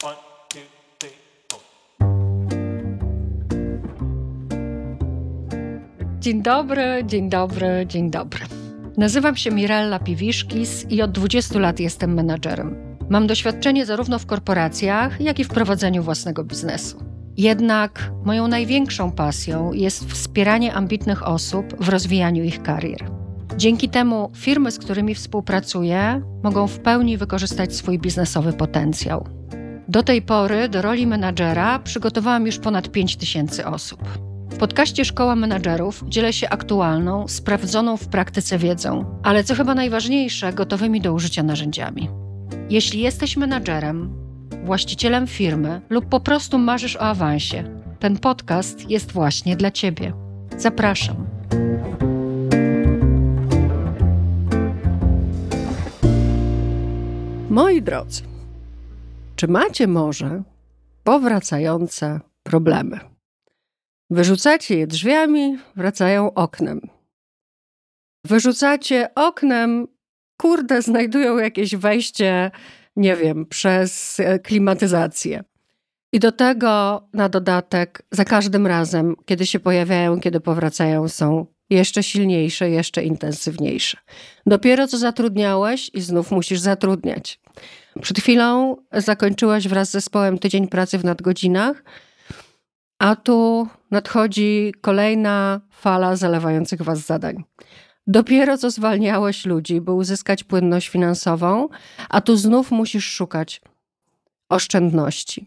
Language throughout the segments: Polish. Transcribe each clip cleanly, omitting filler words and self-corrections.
One, two, three, four. Dzień dobry, dzień dobry, dzień dobry. Nazywam się Mirella Piwiszkis i od 20 lat jestem menadżerem. Mam doświadczenie zarówno w korporacjach, jak i w prowadzeniu własnego biznesu. Jednak moją największą pasją jest wspieranie ambitnych osób w rozwijaniu ich karier. Dzięki temu firmy, z którymi współpracuję, mogą w pełni wykorzystać swój biznesowy potencjał. Do tej pory do roli menadżera przygotowałam już ponad 5000 osób. W podcaście Szkoła Menadżerów dzielę się aktualną, sprawdzoną w praktyce wiedzą, ale co chyba najważniejsze, gotowymi do użycia narzędziami. Jeśli jesteś menadżerem, właścicielem firmy lub po prostu marzysz o awansie, ten podcast jest właśnie dla Ciebie. Zapraszam. Moi drodzy, czy macie może powracające problemy? Wyrzucacie je drzwiami, wracają oknem. Wyrzucacie oknem, znajdują jakieś wejście, nie wiem, przez klimatyzację. I do tego na dodatek za każdym razem, kiedy się pojawiają, kiedy powracają, są jeszcze silniejsze, jeszcze intensywniejsze. Dopiero co zatrudniałeś i znów musisz zatrudniać. Przed chwilą zakończyłaś wraz z zespołem tydzień pracy w nadgodzinach, a tu nadchodzi kolejna fala zalewających was zadań. Dopiero co zwalniałeś ludzi, by uzyskać płynność finansową, a tu znów musisz szukać oszczędności.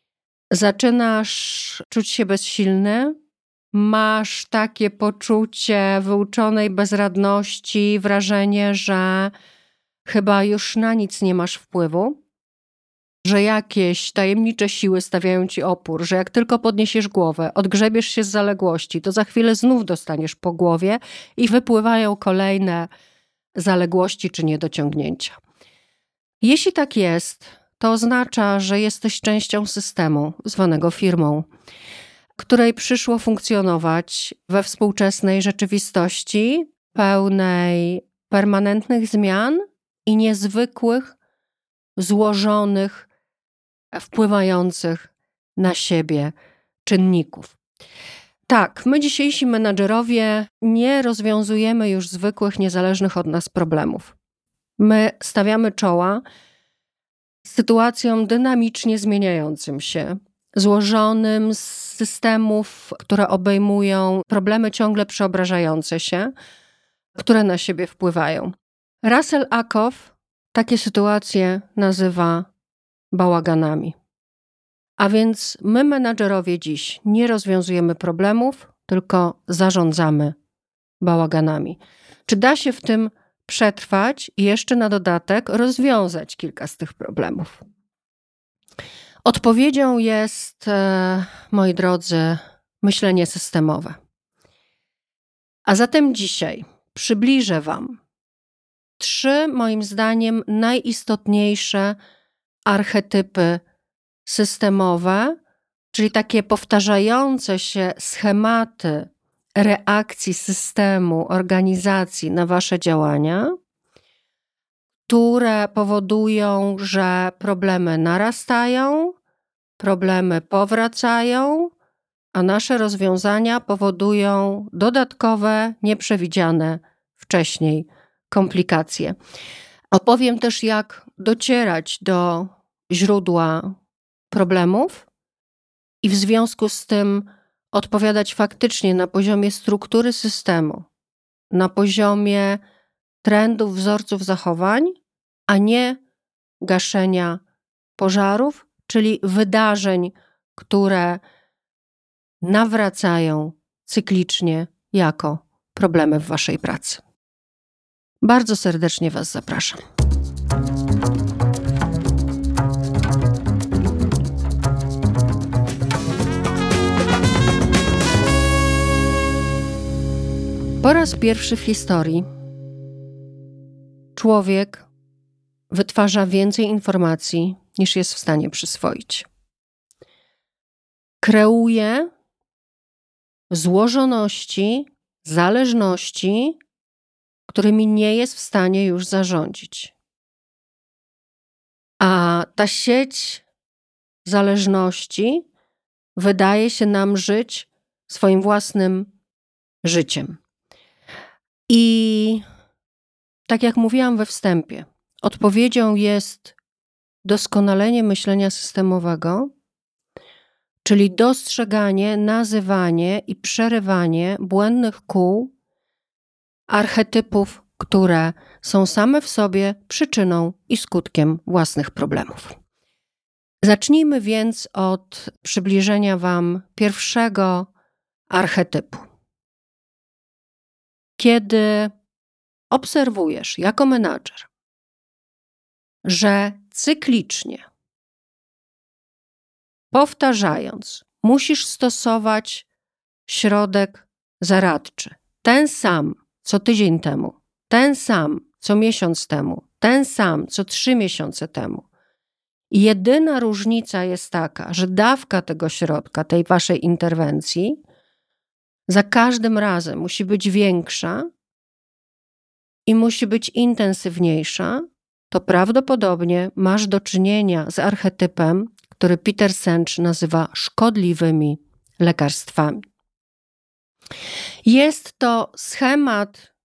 Zaczynasz czuć się bezsilny, masz takie poczucie wyuczonej bezradności, wrażenie, że chyba już na nic nie masz wpływu, że jakieś tajemnicze siły stawiają ci opór, że jak tylko podniesiesz głowę, odgrzebiesz się z zaległości, to za chwilę znów dostaniesz po głowie i wypływają kolejne zaległości czy niedociągnięcia. Jeśli tak jest, to oznacza, że jesteś częścią systemu zwanego firmą, której przyszło funkcjonować we współczesnej rzeczywistości pełnej permanentnych zmian i niezwykłych, złożonych, wpływających na siebie czynników. Tak, my dzisiejsi menadżerowie nie rozwiązujemy już zwykłych, niezależnych od nas problemów. My stawiamy czoła sytuacjom dynamicznie zmieniającym się, złożonym z systemów, które obejmują problemy ciągle przeobrażające się, które na siebie wpływają. Russell Ackoff takie sytuacje nazywa bałaganami. A więc my, menadżerowie, dziś nie rozwiązujemy problemów, tylko zarządzamy bałaganami. Czy da się w tym przetrwać i jeszcze na dodatek rozwiązać kilka z tych problemów? Odpowiedzią jest, moi drodzy, myślenie systemowe. A zatem dzisiaj przybliżę Wam 3, moim zdaniem, najistotniejsze archetypy systemowe, czyli takie powtarzające się schematy reakcji systemu, organizacji na wasze działania, które powodują, że problemy narastają, problemy powracają, a nasze rozwiązania powodują dodatkowe, nieprzewidziane wcześniej komplikacje. Opowiem też, jak docierać do źródła problemów i w związku z tym odpowiadać faktycznie na poziomie struktury systemu, na poziomie trendów, wzorców zachowań, a nie gaszenia pożarów, czyli wydarzeń, które nawracają cyklicznie jako problemy w waszej pracy. Bardzo serdecznie was zapraszam. Po raz pierwszy w historii człowiek wytwarza więcej informacji, niż jest w stanie przyswoić. Kreuje złożoności, zależności, którymi nie jest w stanie już zarządzić. A ta sieć zależności wydaje się nam żyć swoim własnym życiem. I tak jak mówiłam we wstępie, odpowiedzią jest doskonalenie myślenia systemowego, czyli dostrzeganie, nazywanie i przerywanie błędnych kół, archetypów, które są same w sobie przyczyną i skutkiem własnych problemów. Zacznijmy więc od przybliżenia Wam pierwszego archetypu. Kiedy obserwujesz jako menadżer, że cyklicznie, powtarzając, musisz stosować środek zaradczy, ten sam co tydzień temu, ten sam co miesiąc temu, ten sam co 3 miesiące temu. I jedyna różnica jest taka, że dawka tego środka, tej waszej interwencji, za każdym razem musi być większa i musi być intensywniejsza, to prawdopodobnie masz do czynienia z archetypem, który Peter Senge nazywa szkodliwymi lekarstwami. Jest to schemat,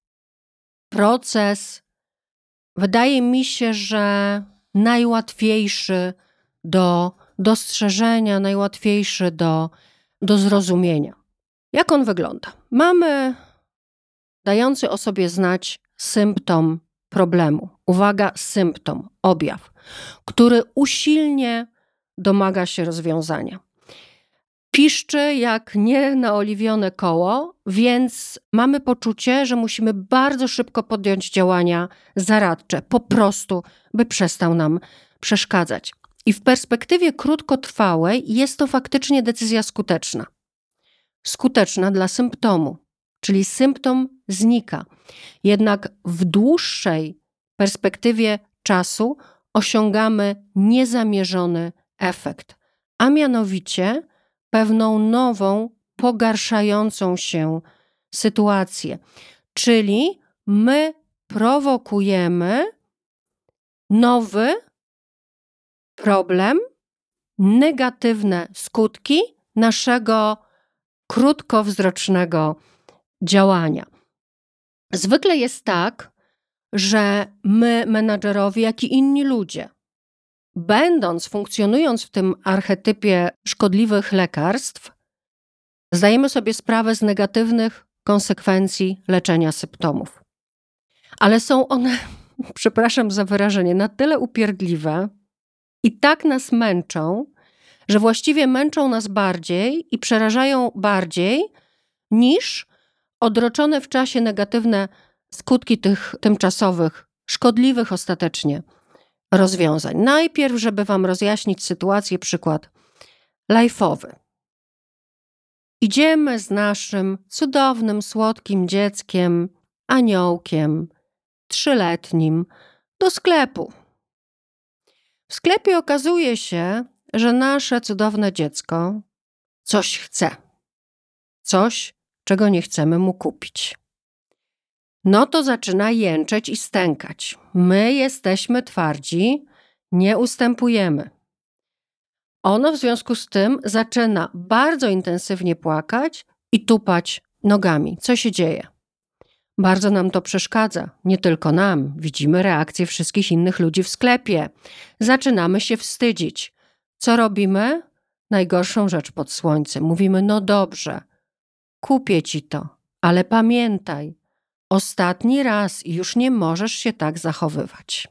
proces, wydaje mi się, że najłatwiejszy do dostrzeżenia, najłatwiejszy do zrozumienia. Jak on wygląda? Mamy dający o sobie znać symptom problemu. Uwaga, symptom, objaw, który usilnie domaga się rozwiązania. Piszczy jak nienaoliwione koło, więc mamy poczucie, że musimy bardzo szybko podjąć działania zaradcze, po prostu, by przestał nam przeszkadzać. I w perspektywie krótkotrwałej jest to faktycznie decyzja skuteczna. Skuteczna dla symptomu, czyli symptom znika. Jednak w dłuższej perspektywie czasu osiągamy niezamierzony efekt, a mianowicie pewną nową, pogarszającą się sytuację. Czyli my prowokujemy nowy problem, negatywne skutki naszego krótkowzrocznego działania. Zwykle jest tak, że my, menadżerowie, jak i inni ludzie, funkcjonując w tym archetypie szkodliwych lekarstw, zdajemy sobie sprawę z negatywnych konsekwencji leczenia symptomów. Ale są one, przepraszam za wyrażenie, na tyle upierdliwe i tak nas męczą, że właściwie męczą nas bardziej i przerażają bardziej niż odroczone w czasie negatywne skutki tych tymczasowych, szkodliwych ostatecznie rozwiązań. Najpierw, żeby Wam rozjaśnić sytuację, przykład life'owy. Idziemy z naszym cudownym, słodkim dzieckiem, aniołkiem, 3-letnim, do sklepu. W sklepie okazuje się, że nasze cudowne dziecko coś chce. Coś, czego nie chcemy mu kupić. No to zaczyna jęczeć i stękać. My jesteśmy twardzi, nie ustępujemy. Ono w związku z tym zaczyna bardzo intensywnie płakać i tupać nogami. Co się dzieje? Bardzo nam to przeszkadza. Nie tylko nam. Widzimy reakcję wszystkich innych ludzi w sklepie. Zaczynamy się wstydzić. Co robimy? Najgorszą rzecz pod słońcem. Mówimy, no dobrze, kupię ci to, ale pamiętaj, ostatni raz i już nie możesz się tak zachowywać.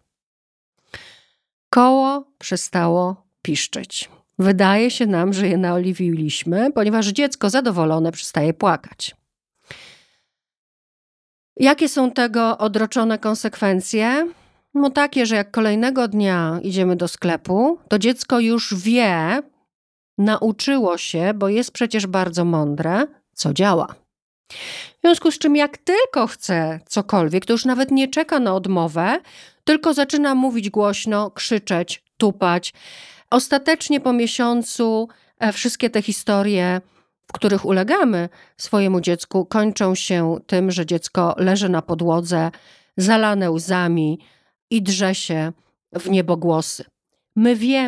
Koło przestało piszczeć. Wydaje się nam, że je naoliwiliśmy, ponieważ dziecko zadowolone przestaje płakać. Jakie są tego odroczone konsekwencje? No takie, że jak kolejnego dnia idziemy do sklepu, to dziecko już wie, nauczyło się, bo jest przecież bardzo mądre, co działa. W związku z czym jak tylko chce cokolwiek, to już nawet nie czeka na odmowę, tylko zaczyna mówić głośno, krzyczeć, tupać. Ostatecznie po miesiącu wszystkie te historie, w których ulegamy swojemu dziecku, kończą się tym, że dziecko leży na podłodze, zalane łzami i drze się w niebogłosy. My wiemy,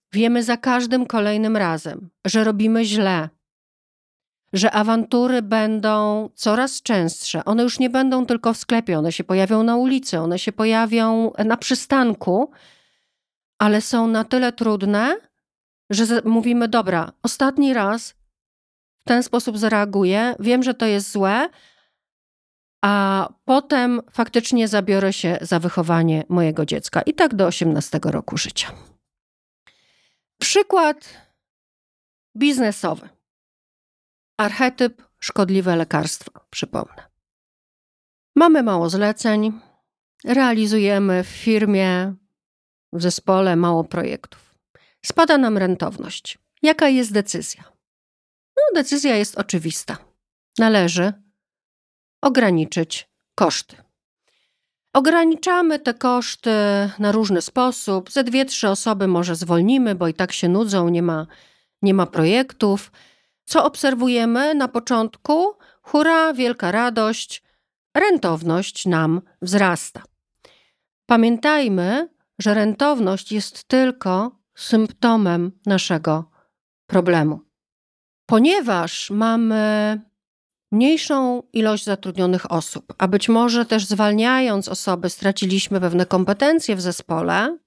Wiemy za każdym kolejnym razem, że robimy źle, że awantury będą coraz częstsze. One już nie będą tylko w sklepie, one się pojawią na ulicy, one się pojawią na przystanku, ale są na tyle trudne, że mówimy, dobra, ostatni raz w ten sposób zareaguję, wiem, że to jest złe, a potem faktycznie zabiorę się za wychowanie mojego dziecka. I tak do 18 roku życia. Przykład biznesowy. Archetyp szkodliwe lekarstwa, przypomnę. Mamy mało zleceń, realizujemy w firmie, w zespole mało projektów. Spada nam rentowność. Jaka jest decyzja? Decyzja jest oczywista. Należy ograniczyć koszty. Ograniczamy te koszty na różny sposób. Ze 2-3 osoby może zwolnimy, bo i tak się nudzą, nie ma projektów. Co obserwujemy na początku? Hurra, wielka radość, rentowność nam wzrasta. Pamiętajmy, że rentowność jest tylko symptomem naszego problemu. Ponieważ mamy mniejszą ilość zatrudnionych osób, a być może też zwalniając osoby straciliśmy pewne kompetencje w zespole,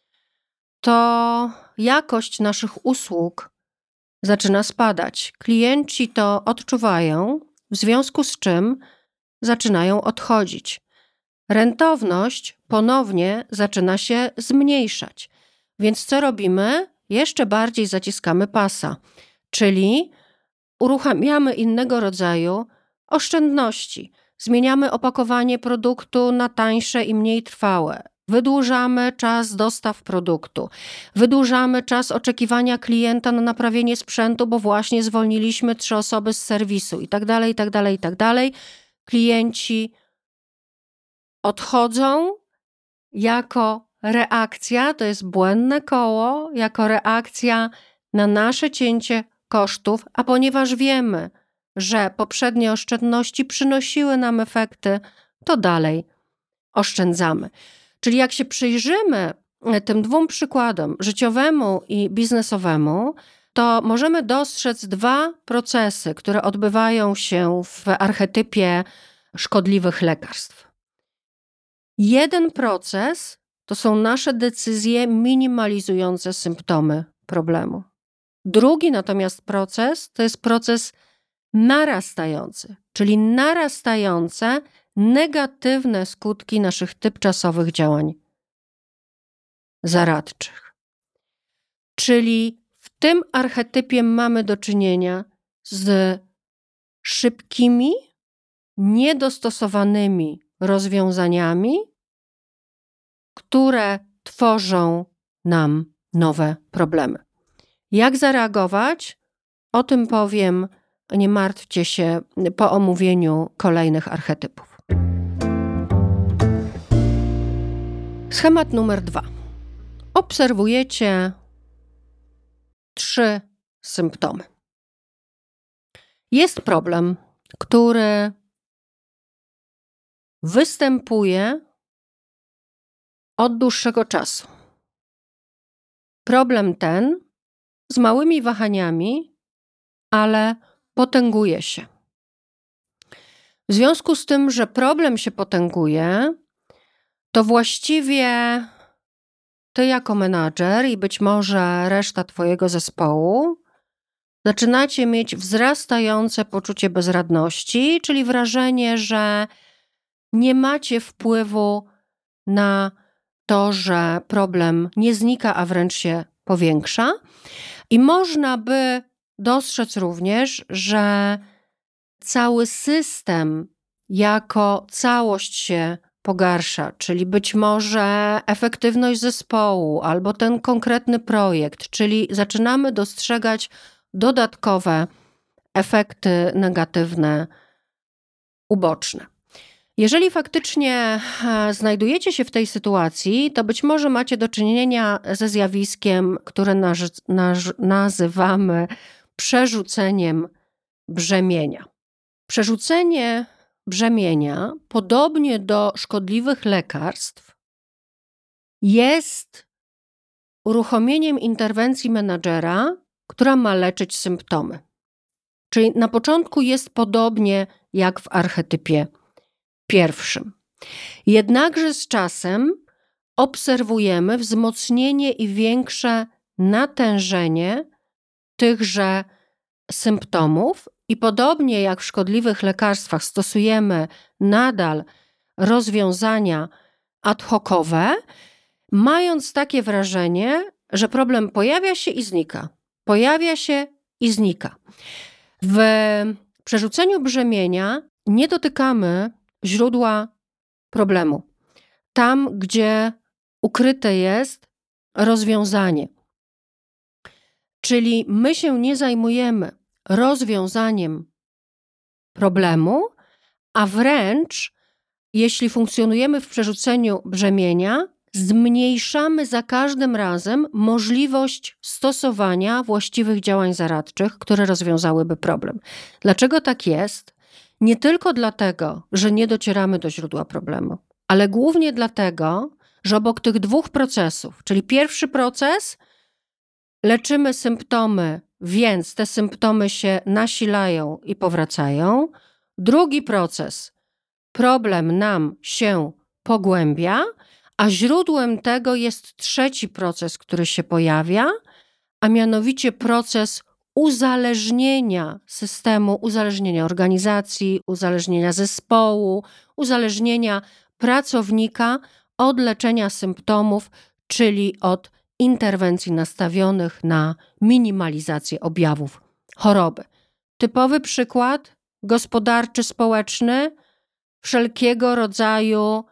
to jakość naszych usług zaczyna spadać. Klienci to odczuwają, w związku z czym zaczynają odchodzić. Rentowność ponownie zaczyna się zmniejszać. Więc co robimy? Jeszcze bardziej zaciskamy pasa, czyli uruchamiamy innego rodzaju oszczędności. Zmieniamy opakowanie produktu na tańsze i mniej trwałe. Wydłużamy czas dostaw produktu. Wydłużamy czas oczekiwania klienta na naprawienie sprzętu, bo właśnie zwolniliśmy 3 osoby z serwisu i tak dalej, i tak dalej, i tak dalej. Klienci odchodzą jako reakcja, to jest błędne koło, jako reakcja na nasze cięcie kosztów, a ponieważ wiemy, że poprzednie oszczędności przynosiły nam efekty, to dalej oszczędzamy. Czyli jak się przyjrzymy tym 2 przykładom, życiowemu i biznesowemu, to możemy dostrzec 2 procesy, które odbywają się w archetypie szkodliwych lekarstw. Jeden proces to są nasze decyzje minimalizujące symptomy problemu. Drugi natomiast proces to jest proces narastający, czyli narastające negatywne skutki naszych tymczasowych działań zaradczych. Czyli w tym archetypie mamy do czynienia z szybkimi, niedostosowanymi rozwiązaniami, które tworzą nam nowe problemy. Jak zareagować? O tym powiem, nie martwcie się, po omówieniu kolejnych archetypów. Schemat numer 2. Obserwujecie 3 symptomy. Jest problem, który występuje od dłuższego czasu. Problem ten z małymi wahaniami, ale potęguje się. W związku z tym, że problem się potęguje, to właściwie ty jako menadżer i być może reszta twojego zespołu zaczynacie mieć wzrastające poczucie bezradności, czyli wrażenie, że nie macie wpływu na to, że problem nie znika, a wręcz się powiększa. I można by dostrzec również, że cały system jako całość się pogarsza, czyli być może efektywność zespołu albo ten konkretny projekt, czyli zaczynamy dostrzegać dodatkowe efekty negatywne, uboczne. Jeżeli faktycznie znajdujecie się w tej sytuacji, to być może macie do czynienia ze zjawiskiem, które nazywamy przerzuceniem brzemienia. Przerzucenie brzemienia, podobnie do szkodliwych lekarstw, jest uruchomieniem interwencji menadżera, która ma leczyć symptomy. Czyli na początku jest podobnie jak w archetypie pierwszym. Jednakże z czasem obserwujemy wzmocnienie i większe natężenie tychże symptomów i podobnie jak w szkodliwych lekarstwach stosujemy nadal rozwiązania ad hocowe, mając takie wrażenie, że problem pojawia się i znika. Pojawia się i znika. W przerzuceniu brzemienia nie dotykamy źródła problemu. Tam, gdzie ukryte jest rozwiązanie. Czyli my się nie zajmujemy rozwiązaniem problemu, a wręcz, jeśli funkcjonujemy w przerzuceniu brzemienia, zmniejszamy za każdym razem możliwość stosowania właściwych działań zaradczych, które rozwiązałyby problem. Dlaczego tak jest? Nie tylko dlatego, że nie docieramy do źródła problemu, ale głównie dlatego, że obok tych dwóch procesów, czyli pierwszy proces, leczymy symptomy, więc te symptomy się nasilają i powracają. Drugi proces, problem nam się pogłębia, a źródłem tego jest trzeci proces, który się pojawia, a mianowicie proces uzależnienia systemu, uzależnienia organizacji, uzależnienia zespołu, uzależnienia pracownika od leczenia symptomów, czyli od interwencji nastawionych na minimalizację objawów choroby. Typowy przykład gospodarczy, społeczny, wszelkiego rodzaju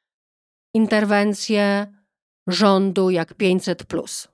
interwencje rządu jak 500+.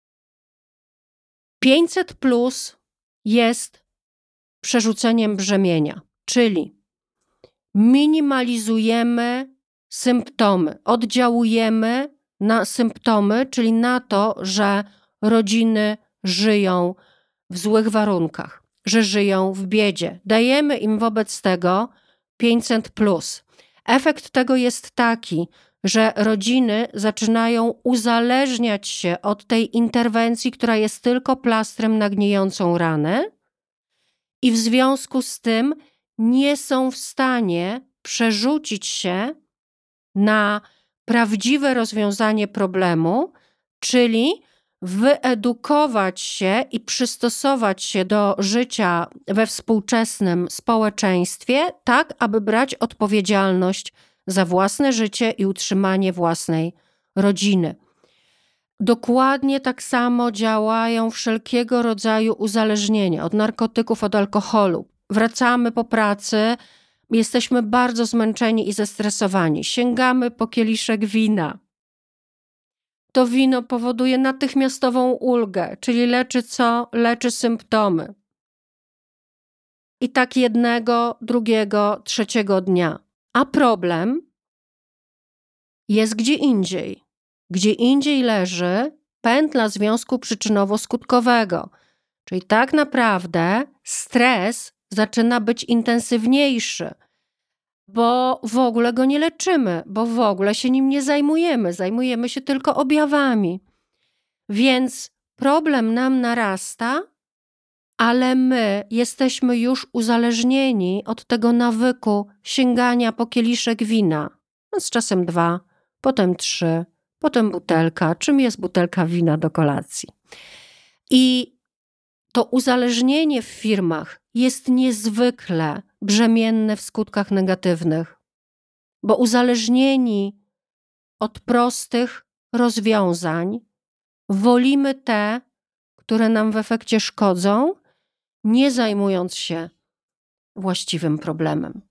500+ jest przerzuceniem brzemienia, czyli minimalizujemy symptomy, oddziałujemy na symptomy, czyli na to, że rodziny żyją w złych warunkach, że żyją w biedzie. Dajemy im wobec tego 500+. Efekt tego jest taki, że rodziny zaczynają uzależniać się od tej interwencji, która jest tylko plastrem na gnijącą ranę i w związku z tym nie są w stanie przerzucić się na prawdziwe rozwiązanie problemu, czyli wyedukować się i przystosować się do życia we współczesnym społeczeństwie, tak aby brać odpowiedzialność za własne życie i utrzymanie własnej rodziny. Dokładnie tak samo działają wszelkiego rodzaju uzależnienia od narkotyków, od alkoholu. Wracamy po pracy, jesteśmy bardzo zmęczeni i zestresowani. Sięgamy po kieliszek wina. To wino powoduje natychmiastową ulgę, czyli leczy co? Leczy symptomy. I tak jednego, drugiego, trzeciego dnia. A problem jest gdzie indziej. Gdzie indziej leży pętla związku przyczynowo-skutkowego. Czyli tak naprawdę stres zaczyna być intensywniejszy, bo w ogóle go nie leczymy, bo w ogóle się nim nie zajmujemy. Zajmujemy się tylko objawami. Więc problem nam narasta, ale my jesteśmy już uzależnieni od tego nawyku sięgania po kieliszek wina. Z czasem 2, potem 3, potem butelka. Czym jest butelka wina do kolacji? I to uzależnienie w firmach jest niezwykle brzemienne w skutkach negatywnych, bo uzależnieni od prostych rozwiązań wolimy te, które nam w efekcie szkodzą, nie zajmując się właściwym problemem.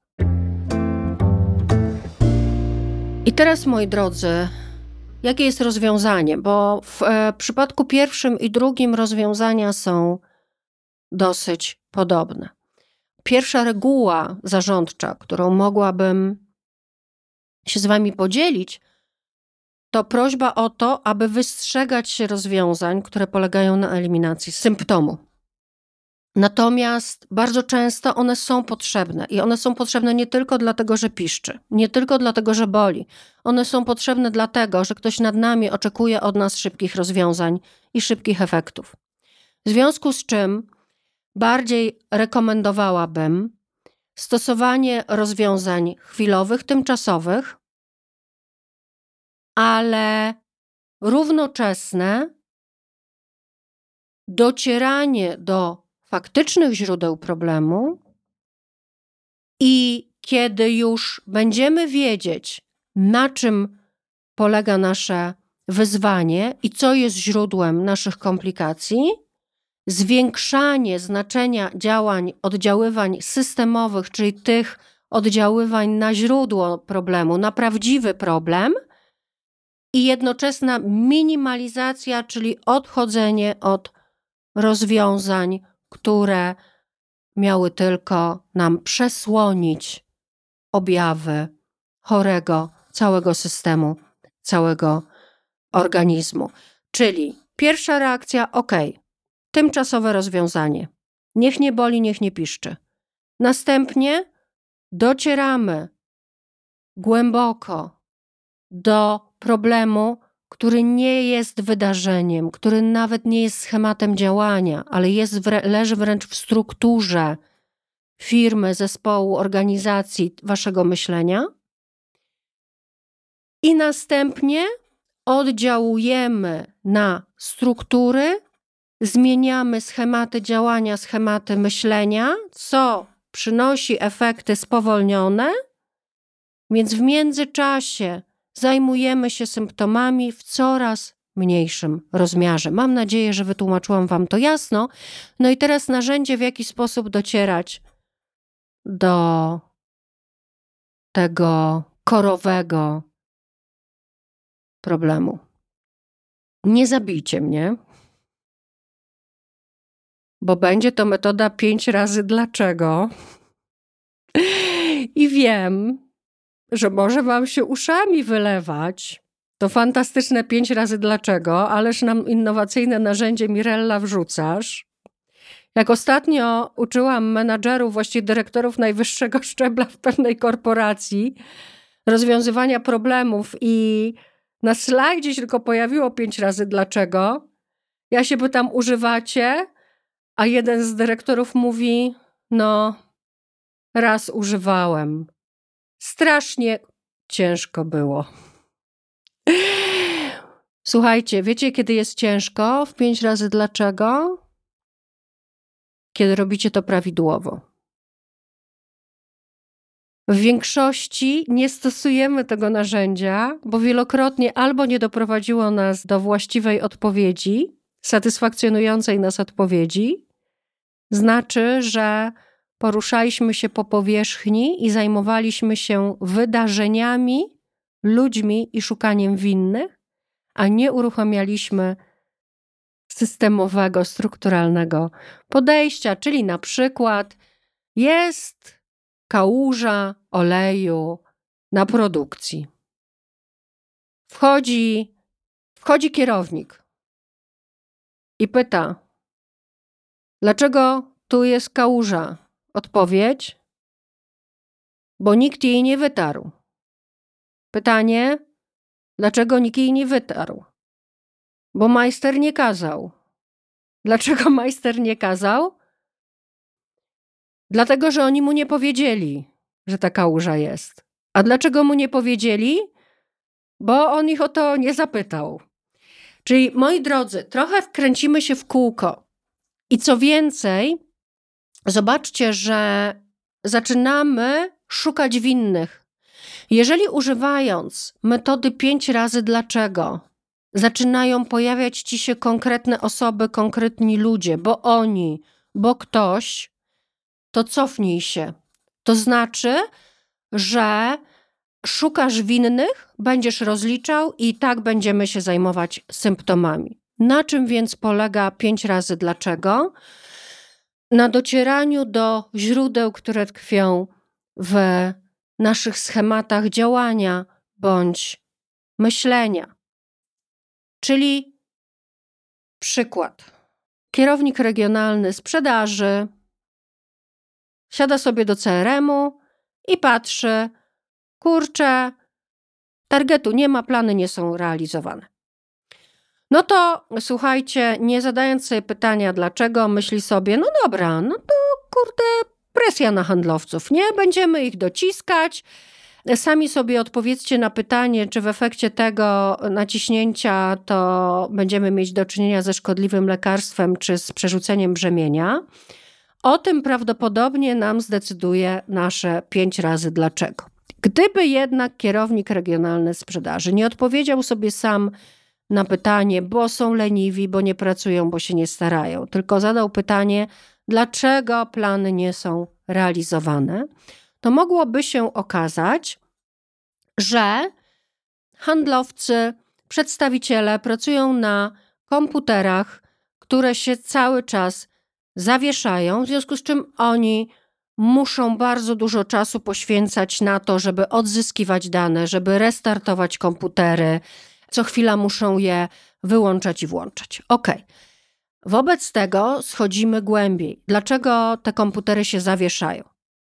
I teraz, moi drodzy, jakie jest rozwiązanie? Bo w przypadku pierwszym i drugim rozwiązania są dosyć podobne. Pierwsza reguła zarządcza, którą mogłabym się z wami podzielić, to prośba o to, aby wystrzegać się rozwiązań, które polegają na eliminacji symptomu. Natomiast bardzo często one są potrzebne i one są potrzebne nie tylko dlatego, że piszczy, nie tylko dlatego, że boli. One są potrzebne dlatego, że ktoś nad nami oczekuje od nas szybkich rozwiązań i szybkich efektów. W związku z czym bardziej rekomendowałabym stosowanie rozwiązań chwilowych, tymczasowych, ale równoczesne docieranie do faktycznych źródeł problemu i kiedy już będziemy wiedzieć, na czym polega nasze wyzwanie i co jest źródłem naszych komplikacji, zwiększanie znaczenia działań, oddziaływań systemowych, czyli tych oddziaływań na źródło problemu, na prawdziwy problem i jednoczesna minimalizacja, czyli odchodzenie od rozwiązań, które miały tylko nam przesłonić objawy chorego całego systemu, całego organizmu. Czyli pierwsza reakcja, tymczasowe rozwiązanie. Niech nie boli, niech nie piszczy. Następnie docieramy głęboko do problemu, który nie jest wydarzeniem, który nawet nie jest schematem działania, ale leży wręcz w strukturze firmy, zespołu, organizacji waszego myślenia. I następnie oddziałujemy na struktury, zmieniamy schematy działania, schematy myślenia, co przynosi efekty spowolnione, więc w międzyczasie zajmujemy się symptomami w coraz mniejszym rozmiarze. Mam nadzieję, że wytłumaczyłam wam to jasno. No i teraz narzędzie, w jaki sposób docierać do tego korowego problemu. Nie zabijcie mnie, bo będzie to metoda 5 razy dlaczego. I wiem, że może wam się uszami wylewać. To fantastyczne 5 razy dlaczego, ależ nam innowacyjne narzędzie Mirella wrzucasz. Jak ostatnio uczyłam menadżerów, właściwie dyrektorów najwyższego szczebla w pewnej korporacji rozwiązywania problemów i na slajdzie się tylko pojawiło 5 razy dlaczego, ja się pytam, używacie? A jeden z dyrektorów mówi, raz używałem. Strasznie ciężko było. Słuchajcie, wiecie, kiedy jest ciężko? W 5 razy dlaczego? Kiedy robicie to prawidłowo. W większości nie stosujemy tego narzędzia, bo wielokrotnie albo nie doprowadziło nas do właściwej odpowiedzi, satysfakcjonującej nas odpowiedzi, znaczy, że poruszaliśmy się po powierzchni i zajmowaliśmy się wydarzeniami, ludźmi i szukaniem winnych, a nie uruchamialiśmy systemowego, strukturalnego podejścia, czyli na przykład jest kałuża oleju na produkcji. Wchodzi kierownik i pyta, dlaczego tu jest kałuża? Odpowiedź, bo nikt jej nie wytarł. Pytanie, dlaczego nikt jej nie wytarł? Bo majster nie kazał. Dlaczego majster nie kazał? Dlatego, że oni mu nie powiedzieli, że ta kałuża jest. A dlaczego mu nie powiedzieli? Bo on ich o to nie zapytał. Czyli, moi drodzy, trochę wkręcimy się w kółko. I co więcej, zobaczcie, że zaczynamy szukać winnych. Jeżeli używając metody 5 razy dlaczego, zaczynają pojawiać ci się konkretne osoby, konkretni ludzie, bo oni, bo ktoś, to cofnij się. To znaczy, że szukasz winnych, będziesz rozliczał i tak będziemy się zajmować symptomami. Na czym więc polega 5 razy dlaczego? Na docieraniu do źródeł, które tkwią w naszych schematach działania bądź myślenia. Czyli przykład. kierownik regionalny sprzedaży siada sobie do CRM-u i patrzy, kurczę, targetu nie ma, plany nie są realizowane. No to słuchajcie, nie zadając sobie pytania dlaczego, myśli sobie, no dobra, no to kurde, presja na handlowców, nie? Będziemy ich dociskać. Sami sobie odpowiedzcie na pytanie, czy w efekcie tego naciśnięcia to będziemy mieć do czynienia ze szkodliwym lekarstwem, czy z przerzuceniem brzemienia. O tym prawdopodobnie nam zdecyduje nasze 5 razy dlaczego. Gdyby jednak kierownik regionalny sprzedaży nie odpowiedział sobie sam na pytanie, bo są leniwi, bo nie pracują, bo się nie starają, tylko zadał pytanie, dlaczego plany nie są realizowane, to mogłoby się okazać, że handlowcy, przedstawiciele pracują na komputerach, które się cały czas zawieszają, w związku z czym oni muszą bardzo dużo czasu poświęcać na to, żeby odzyskiwać dane, żeby restartować komputery. Co chwila muszą je wyłączać i włączać. Wobec tego schodzimy głębiej. Dlaczego te komputery się zawieszają?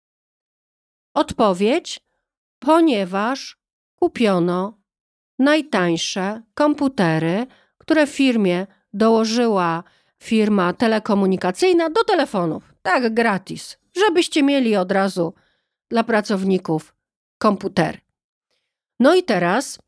Odpowiedź, ponieważ kupiono najtańsze komputery, które firmie dołożyła firma telekomunikacyjna do telefonów. Tak, gratis. Żebyście mieli od razu dla pracowników komputery. No i teraz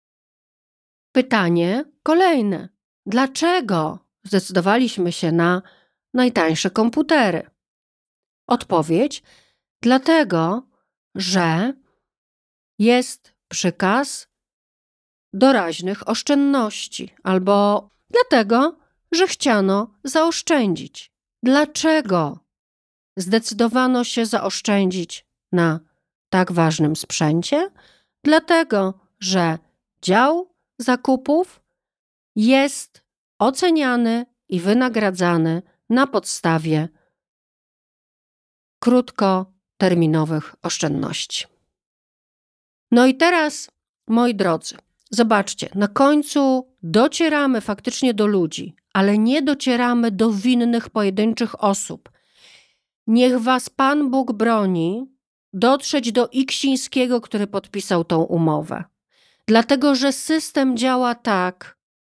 pytanie kolejne. Dlaczego zdecydowaliśmy się na najtańsze komputery? Odpowiedź, dlatego, że jest przykaz doraźnych oszczędności albo dlatego, że chciano zaoszczędzić. Dlaczego zdecydowano się zaoszczędzić na tak ważnym sprzęcie? Dlatego, że dział zakupów jest oceniany i wynagradzany na podstawie krótkoterminowych oszczędności. No i teraz, moi drodzy, zobaczcie, na końcu docieramy faktycznie do ludzi, ale nie docieramy do winnych pojedynczych osób. Niech was Pan Bóg broni dotrzeć do Iksińskiego, który podpisał tą umowę. Dlatego, że system działa tak,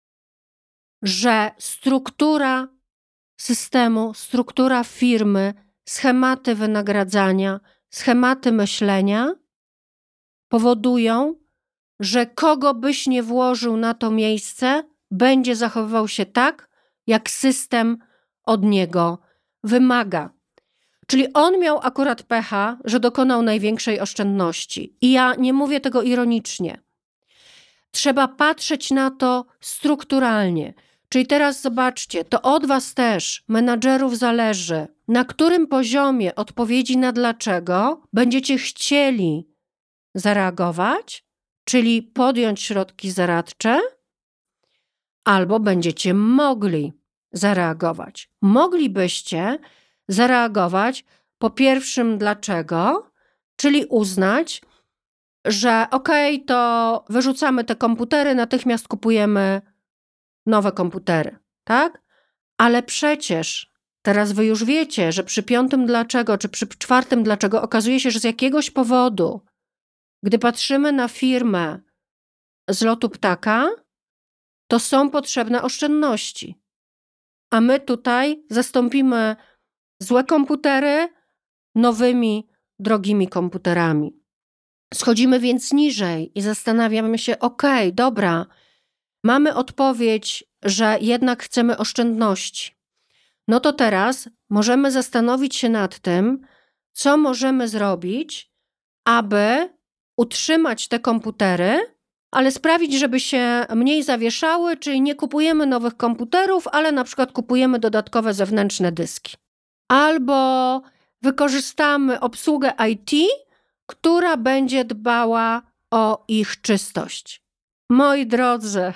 że struktura systemu, struktura firmy, schematy wynagradzania, schematy myślenia powodują, że kogo byś nie włożył na to miejsce, będzie zachowywał się tak, jak system od niego wymaga. Czyli on miał akurat pecha, że dokonał największej oszczędności. I ja nie mówię tego ironicznie. Trzeba patrzeć na to strukturalnie. Czyli teraz zobaczcie, to od was też, menadżerów, zależy, na którym poziomie odpowiedzi na dlaczego będziecie chcieli zareagować, czyli podjąć środki zaradcze, albo będziecie mogli zareagować. Moglibyście zareagować po pierwszym dlaczego, czyli uznać, że to wyrzucamy te komputery, natychmiast kupujemy nowe komputery, tak? Ale przecież teraz wy już wiecie, że przy 5 dlaczego, czy przy 4 dlaczego okazuje się, że z jakiegoś powodu, gdy patrzymy na firmę z lotu ptaka, to są potrzebne oszczędności. A my tutaj zastąpimy złe komputery nowymi, drogimi komputerami. Schodzimy więc niżej i zastanawiamy się, dobra, mamy odpowiedź, że jednak chcemy oszczędności. No to teraz możemy zastanowić się nad tym, co możemy zrobić, aby utrzymać te komputery, ale sprawić, żeby się mniej zawieszały, czyli nie kupujemy nowych komputerów, ale na przykład kupujemy dodatkowe zewnętrzne dyski. Albo wykorzystamy obsługę IT, która będzie dbała o ich czystość. Moi drodzy,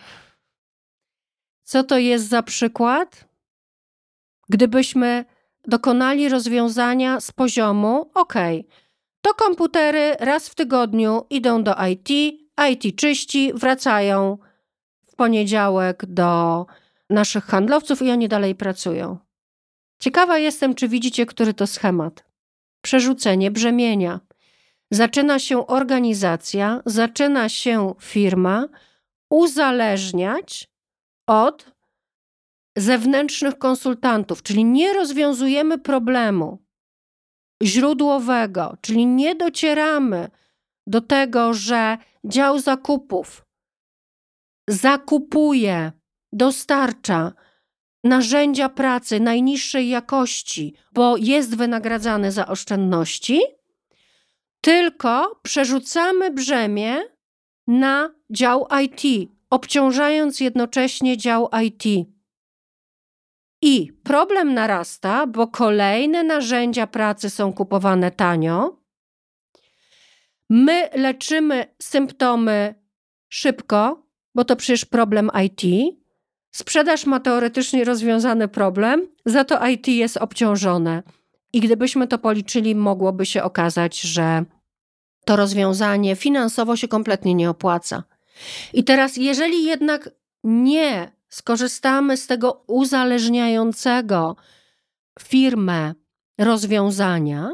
co to jest za przykład? Gdybyśmy dokonali rozwiązania z poziomu, to komputery raz w tygodniu idą do IT czyści, wracają w poniedziałek do naszych handlowców i oni dalej pracują. Ciekawa jestem, czy widzicie, który to schemat. Przerzucenie brzemienia. Zaczyna się organizacja, zaczyna się firma uzależniać od zewnętrznych konsultantów, czyli nie rozwiązujemy problemu źródłowego, czyli nie docieramy do tego, że dział zakupów zakupuje, dostarcza narzędzia pracy najniższej jakości, bo jest wynagradzany za oszczędności, tylko przerzucamy brzemię na dział IT, obciążając jednocześnie dział IT. I problem narasta, bo kolejne narzędzia pracy są kupowane tanio. My leczymy symptomy szybko, bo to przecież problem IT. Sprzedaż ma teoretycznie rozwiązany problem, za to IT jest obciążone. I gdybyśmy to policzyli, mogłoby się okazać, że to rozwiązanie finansowo się kompletnie nie opłaca. I teraz, jeżeli jednak nie skorzystamy z tego uzależniającego firmę rozwiązania,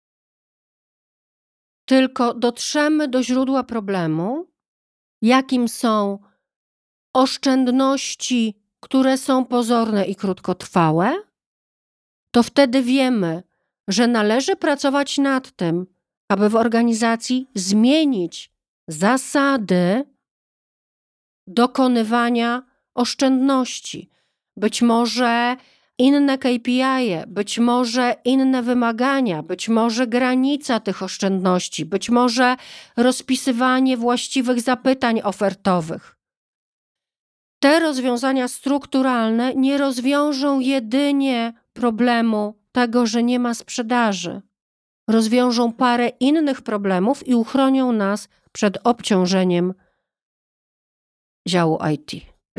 tylko dotrzemy do źródła problemu, jakim są oszczędności, które są pozorne i krótkotrwałe, to wtedy wiemy, że należy pracować nad tym, aby w organizacji zmienić zasady dokonywania oszczędności. Być może inne KPI, być może inne wymagania, być może granica tych oszczędności, być może rozpisywanie właściwych zapytań ofertowych. Te rozwiązania strukturalne nie rozwiążą jedynie problemu tego, że nie ma sprzedaży. Rozwiążą parę innych problemów i uchronią nas przed obciążeniem działu IT.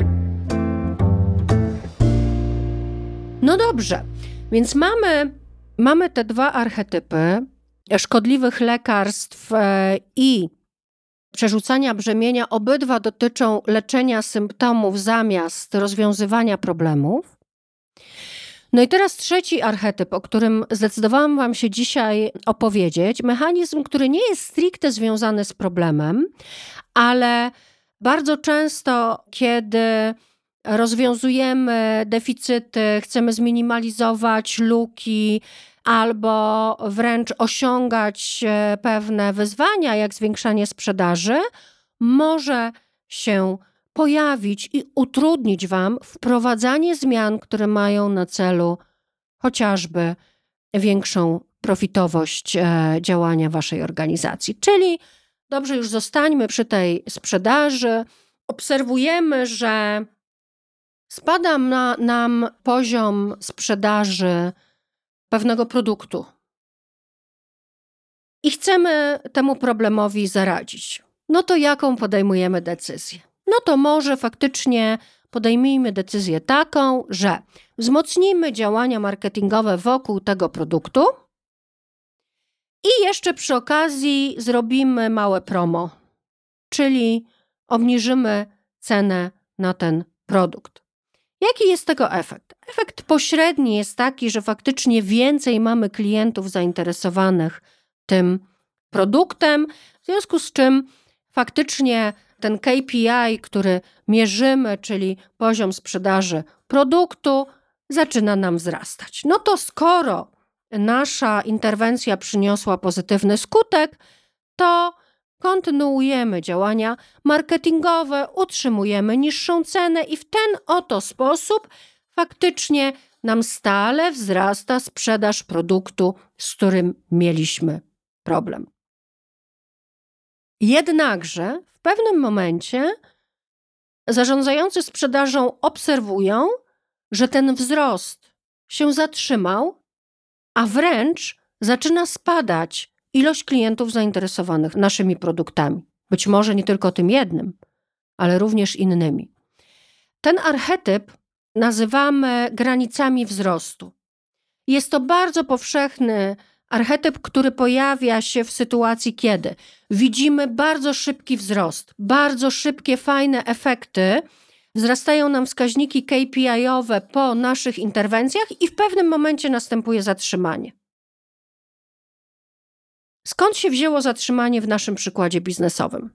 No dobrze, więc mamy te dwa archetypy szkodliwych lekarstw i przerzucania brzemienia. Obydwa dotyczą leczenia symptomów zamiast rozwiązywania problemów. No i teraz trzeci archetyp, o którym zdecydowałam Wam się dzisiaj opowiedzieć. Mechanizm, który nie jest stricte związany z problemem, ale bardzo często, kiedy rozwiązujemy deficyty, chcemy zminimalizować luki albo wręcz osiągać pewne wyzwania, jak zwiększanie sprzedaży, może się pojawić i utrudnić Wam wprowadzanie zmian, które mają na celu chociażby większą profitowość działania Waszej organizacji. Czyli dobrze, już zostańmy przy tej sprzedaży. Obserwujemy, że spada nam poziom sprzedaży pewnego produktu i chcemy temu problemowi zaradzić. No to jaką podejmujemy decyzję? No to może faktycznie podejmijmy decyzję taką, że wzmocnimy działania marketingowe wokół tego produktu i jeszcze przy okazji zrobimy małe promo, czyli obniżymy cenę na ten produkt. Jaki jest tego efekt? Efekt pośredni jest taki, że faktycznie więcej mamy klientów zainteresowanych tym produktem, w związku z czym faktycznie ten KPI, który mierzymy, czyli poziom sprzedaży produktu, zaczyna nam wzrastać. No to skoro nasza interwencja przyniosła pozytywny skutek, to kontynuujemy działania marketingowe, utrzymujemy niższą cenę i w ten oto sposób faktycznie nam stale wzrasta sprzedaż produktu, z którym mieliśmy problem. Jednakże w pewnym momencie zarządzający sprzedażą obserwują, że ten wzrost się zatrzymał, a wręcz zaczyna spadać ilość klientów zainteresowanych naszymi produktami. Być może nie tylko tym jednym, ale również innymi. Ten archetyp nazywamy granicami wzrostu. Jest to bardzo powszechny archetyp, który pojawia się w sytuacji, kiedy widzimy bardzo szybki wzrost, bardzo szybkie, fajne efekty wzrastają nam wskaźniki KPI-owe po naszych interwencjach i w pewnym momencie następuje zatrzymanie. Skąd się wzięło zatrzymanie w naszym przykładzie biznesowym?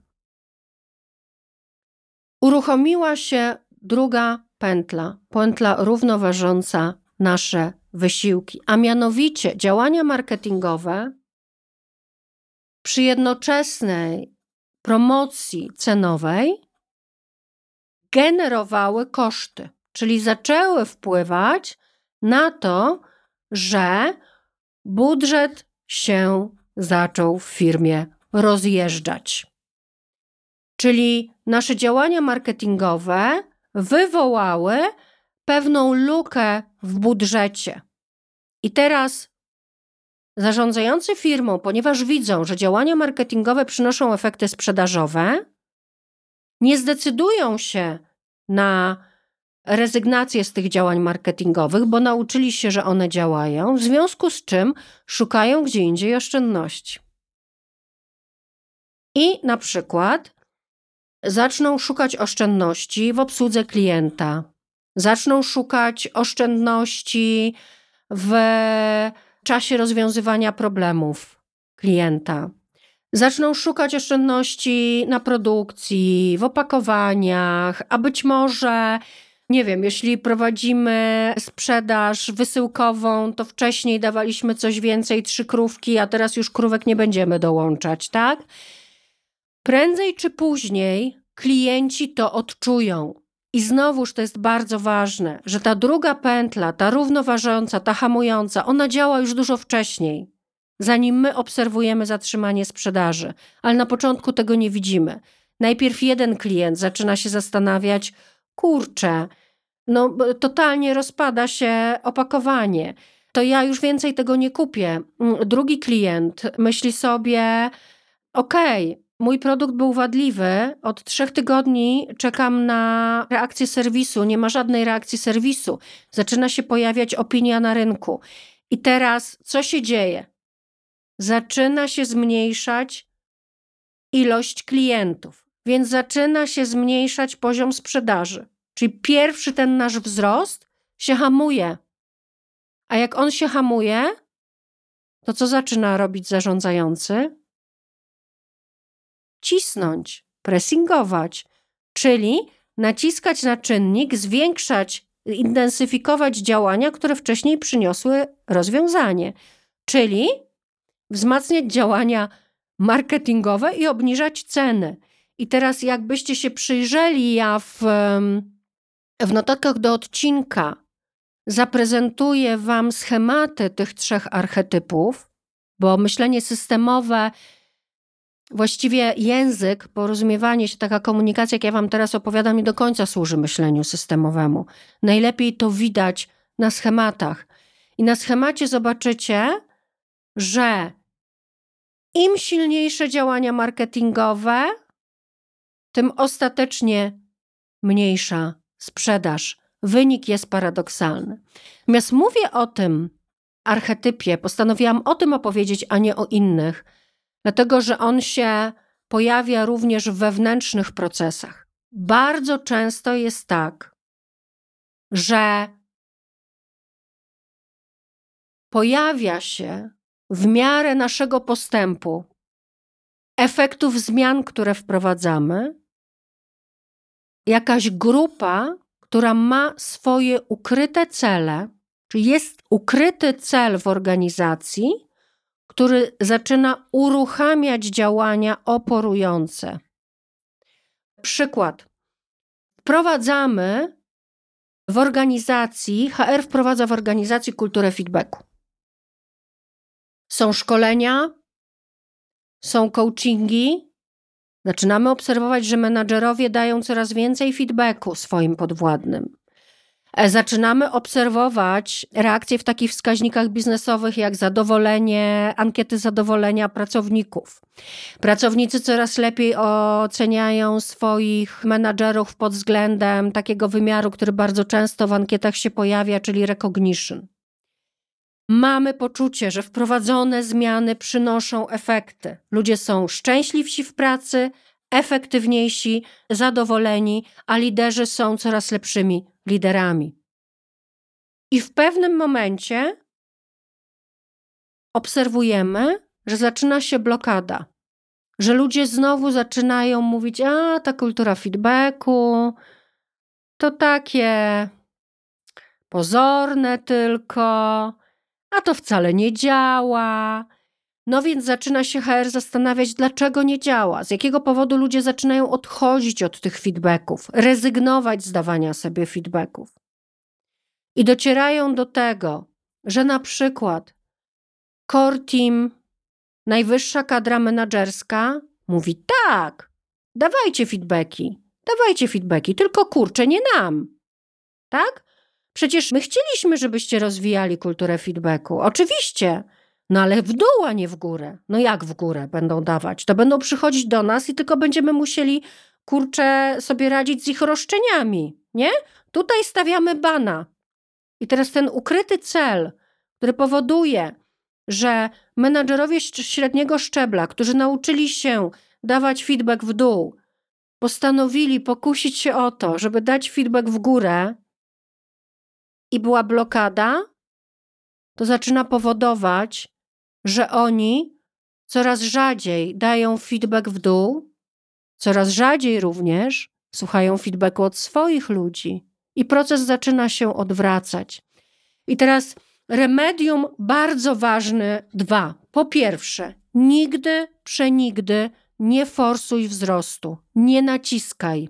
Uruchomiła się druga pętla równoważąca nasze wysiłki, a mianowicie działania marketingowe przy jednoczesnej promocji cenowej generowały koszty, czyli zaczęły wpływać na to, że budżet się zaczął w firmie rozjeżdżać. Czyli nasze działania marketingowe wywołały pewną lukę w budżecie. I teraz zarządzający firmą, ponieważ widzą, że działania marketingowe przynoszą efekty sprzedażowe, nie zdecydują się na rezygnację z tych działań marketingowych, bo nauczyli się, że one działają, w związku z czym szukają gdzie indziej oszczędności. I na przykład zaczną szukać oszczędności w obsłudze klienta, zaczną szukać oszczędności w czasie rozwiązywania problemów klienta. Zaczną szukać oszczędności na produkcji, w opakowaniach, a być może, nie wiem, jeśli prowadzimy sprzedaż wysyłkową, to wcześniej dawaliśmy coś więcej, 3 krówki, a teraz już krówek nie będziemy dołączać, tak? Prędzej czy później klienci to odczują. I znowuż to jest bardzo ważne, że ta druga pętla, ta równoważąca, ta hamująca, ona działa już dużo wcześniej, zanim my obserwujemy zatrzymanie sprzedaży. Ale na początku tego nie widzimy. Najpierw jeden klient zaczyna się zastanawiać, kurczę, no totalnie rozpada się opakowanie, to ja już więcej tego nie kupię. Drugi klient myśli sobie, okej, mój produkt był wadliwy, od 3 tygodni czekam na reakcję serwisu, nie ma żadnej reakcji serwisu. Zaczyna się pojawiać opinia na rynku. I teraz co się dzieje? Zaczyna się zmniejszać ilość klientów, więc zaczyna się zmniejszać poziom sprzedaży. Czyli pierwszy ten nasz wzrost się hamuje. A jak on się hamuje, to co zaczyna robić zarządzający? Cisnąć, pressingować, czyli naciskać na czynnik, zwiększać, intensyfikować działania, które wcześniej przyniosły rozwiązanie, czyli wzmacniać działania marketingowe i obniżać ceny. I teraz jakbyście się przyjrzeli, ja w notatkach do odcinka zaprezentuję Wam schematy tych 3 archetypów, bo myślenie systemowe, właściwie język, porozumiewanie się, taka komunikacja, jak ja Wam teraz opowiadam, nie do końca służy myśleniu systemowemu. Najlepiej to widać na schematach. I na schemacie zobaczycie, że im silniejsze działania marketingowe, tym ostatecznie mniejsza sprzedaż. Wynik jest paradoksalny. Natomiast mówię o tym archetypie, postanowiłam o tym opowiedzieć, a nie o innych, dlatego że on się pojawia również w wewnętrznych procesach. Bardzo często jest tak, że pojawia się w miarę naszego postępu, efektów zmian, które wprowadzamy, jakaś grupa, która ma swoje ukryte cele, czyli jest ukryty cel w organizacji, który zaczyna uruchamiać działania oporujące. Przykład. HR wprowadza w organizacji kulturę feedbacku. Są szkolenia, są coachingi. Zaczynamy obserwować, że menadżerowie dają coraz więcej feedbacku swoim podwładnym. Zaczynamy obserwować reakcje w takich wskaźnikach biznesowych jak zadowolenie, ankiety zadowolenia pracowników. Pracownicy coraz lepiej oceniają swoich menadżerów pod względem takiego wymiaru, który bardzo często w ankietach się pojawia, czyli recognition. Mamy poczucie, że wprowadzone zmiany przynoszą efekty. Ludzie są szczęśliwsi w pracy, efektywniejsi, zadowoleni, a liderzy są coraz lepszymi liderami. I w pewnym momencie obserwujemy, że zaczyna się blokada, że ludzie znowu zaczynają mówić, a ta kultura feedbacku to takie pozorne tylko, a to wcale nie działa. No więc zaczyna się HR zastanawiać, dlaczego nie działa, z jakiego powodu ludzie zaczynają odchodzić od tych feedbacków, rezygnować z dawania sobie feedbacków. I docierają do tego, że na przykład core team, najwyższa kadra menadżerska mówi tak, dawajcie feedbacki, tylko kurczę, nie nam. Tak? Przecież my chcieliśmy, żebyście rozwijali kulturę feedbacku. Oczywiście, no ale w dół, a nie w górę. No jak w górę będą dawać? To będą przychodzić do nas i tylko będziemy musieli, kurczę, sobie radzić z ich roszczeniami, nie? Tutaj stawiamy bana. I teraz ten ukryty cel, który powoduje, że menadżerowie średniego szczebla, którzy nauczyli się dawać feedback w dół, postanowili pokusić się o to, żeby dać feedback w górę i była blokada, to zaczyna powodować, że oni coraz rzadziej dają feedback w dół, coraz rzadziej również słuchają feedbacku od swoich ludzi i proces zaczyna się odwracać. I teraz remedium bardzo ważne 2. Po pierwsze, nigdy, przenigdy nie forsuj wzrostu, nie naciskaj,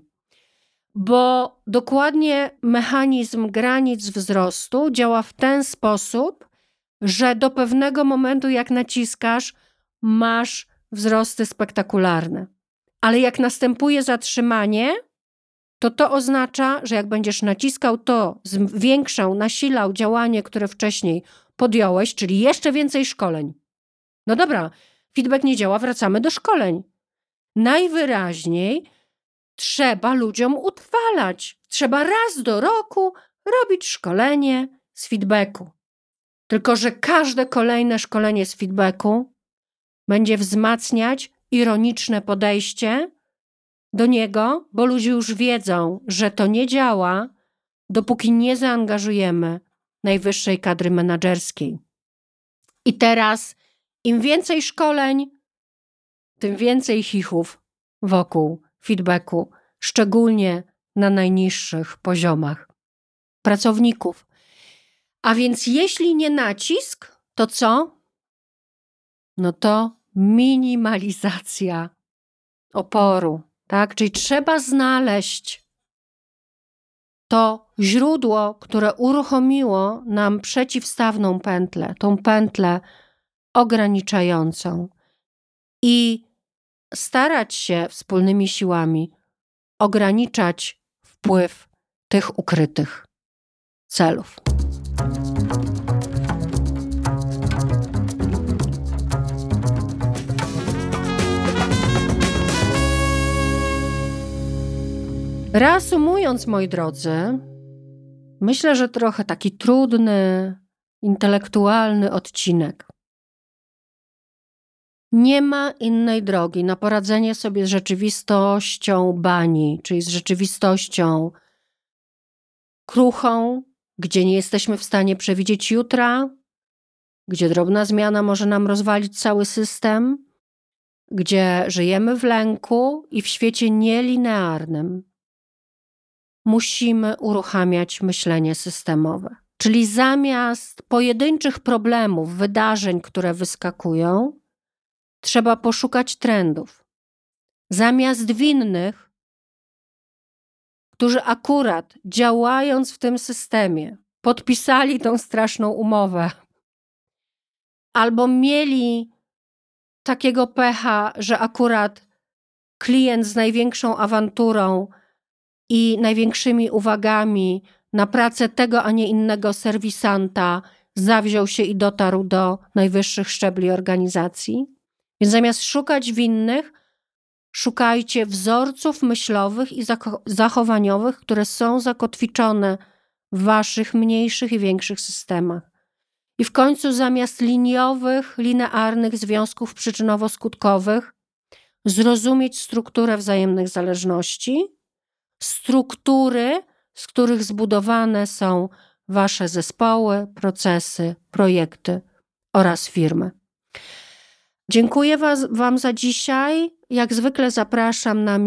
bo dokładnie mechanizm granic wzrostu działa w ten sposób, że do pewnego momentu jak naciskasz, masz wzrosty spektakularne. Ale jak następuje zatrzymanie, to oznacza, że jak będziesz naciskał, to zwiększał, nasilał działanie, które wcześniej podjąłeś, czyli jeszcze więcej szkoleń. No dobra, feedback nie działa, wracamy do szkoleń. Najwyraźniej trzeba ludziom utrwalać. Trzeba raz do roku robić szkolenie z feedbacku. Tylko że każde kolejne szkolenie z feedbacku będzie wzmacniać ironiczne podejście do niego, bo ludzie już wiedzą, że to nie działa, dopóki nie zaangażujemy najwyższej kadry menadżerskiej. I teraz im więcej szkoleń, tym więcej chichów wokół feedbacku, szczególnie na najniższych poziomach pracowników. A więc jeśli nie nacisk, to co? No to minimalizacja oporu, tak? Czyli trzeba znaleźć to źródło, które uruchomiło nam przeciwstawną pętlę, tą pętlę ograniczającą i starać się wspólnymi siłami ograniczać wpływ tych ukrytych celów. Reasumując, moi drodzy, myślę, że trochę taki trudny, intelektualny odcinek. Nie ma innej drogi na poradzenie sobie z rzeczywistością bani, czyli z rzeczywistością kruchą, gdzie nie jesteśmy w stanie przewidzieć jutra, gdzie drobna zmiana może nam rozwalić cały system, gdzie żyjemy w lęku i w świecie nielinearnym. Musimy uruchamiać myślenie systemowe. Czyli zamiast pojedynczych problemów, wydarzeń, które wyskakują, trzeba poszukać trendów. Zamiast winnych, którzy akurat działając w tym systemie, podpisali tą straszną umowę, albo mieli takiego pecha, że akurat klient z największą awanturą i największymi uwagami na pracę tego, a nie innego serwisanta zawziął się i dotarł do najwyższych szczebli organizacji. Więc zamiast szukać winnych, szukajcie wzorców myślowych i zachowaniowych, które są zakotwiczone w waszych mniejszych i większych systemach. I w końcu zamiast liniowych, linearnych związków przyczynowo-skutkowych, zrozumieć strukturę wzajemnych zależności, struktury, z których zbudowane są wasze zespoły, procesy, projekty oraz firmy. Dziękuję wam za dzisiaj. Jak zwykle zapraszam na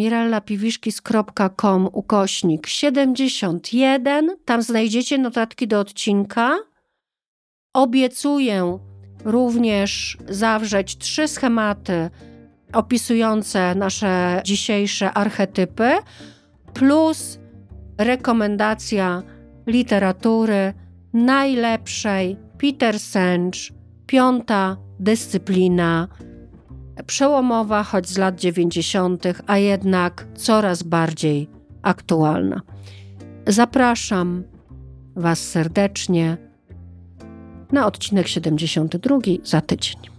mirellapiwiszki.com/71. Tam znajdziecie notatki do odcinka. Obiecuję również zawrzeć 3 schematy opisujące nasze dzisiejsze archetypy, plus rekomendacja literatury najlepszej, Peter Senge, 5. dyscyplina, przełomowa, choć z lat 90., a jednak coraz bardziej aktualna. Zapraszam was serdecznie na odcinek 72 za tydzień.